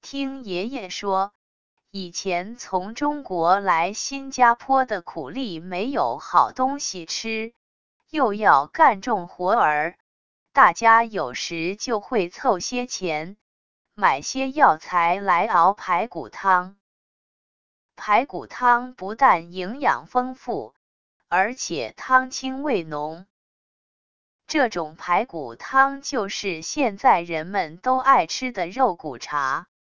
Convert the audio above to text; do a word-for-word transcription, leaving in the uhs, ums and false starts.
听爷爷说，以前从中国来新加坡的苦力没有好东西吃，又要干重活儿，大家有时就会凑些钱，买些药材来熬排骨汤。排骨汤不但营养丰富，而且汤清味浓。这种排骨汤就是现在人们都爱吃的肉骨茶。